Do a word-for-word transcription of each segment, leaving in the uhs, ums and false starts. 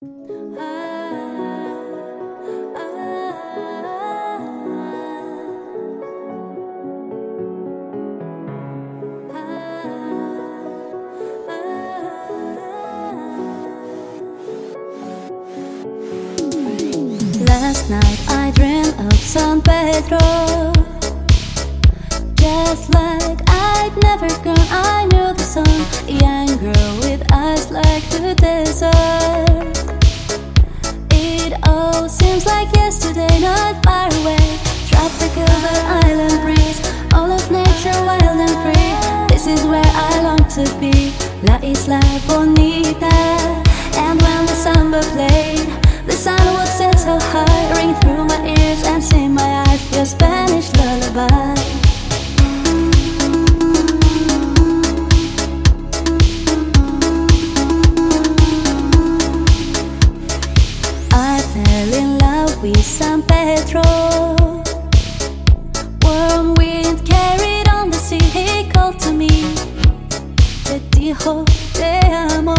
Last night I dreamed of San Pedro. Just like I'd never gone, I knew the song. A young girl with eyes like the desert. It all seems like yesterday, not far away. Tropical but island breeze, all of nature wild and free. This is where I long to be, La Isla Bonita. And when the samba played, the sun would set so high, ring through my ears and sing my eyes your Spanish lullaby. I fell in love with San Pedro. Warm wind carried on the sea, he called to me, te dijo te amo.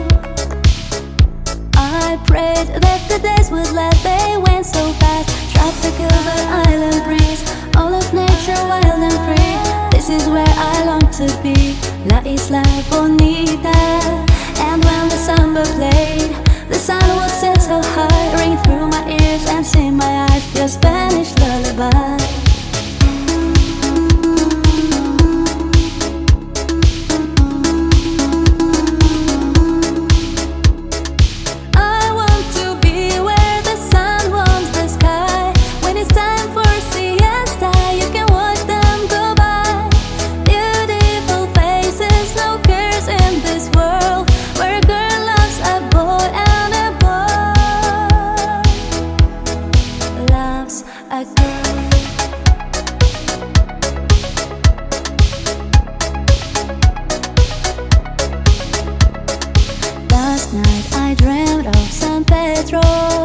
I prayed that the days would last, they went so fast. Tropical but island breeze, all of nature wild and free. This is where I long to be, La Isla Bonita. And when the samba played, the sun would set so high, ring through my ears and sing my eyes your Spanish lullaby. Last night I dreamed of San Pedro.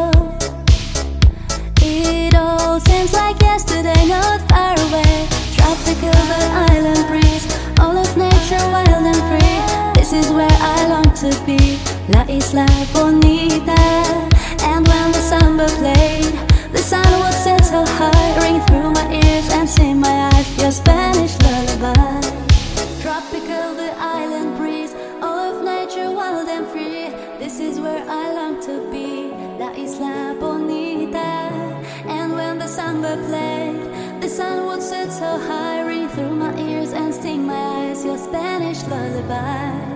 It all seems like yesterday, not far away. Tropical but island breeze, all of nature wild and free. This is where I long to be, La Isla Bonita. And when the samba played, the sun would set so high, ring through my ears and sing my eyes your Spanish lullaby. Tropical the island breeze, all of nature wild and free. This is where I long to be, La Isla Bonita. And when the samba played, the sun would set so high, ring through my ears and sting my eyes your Spanish lullaby.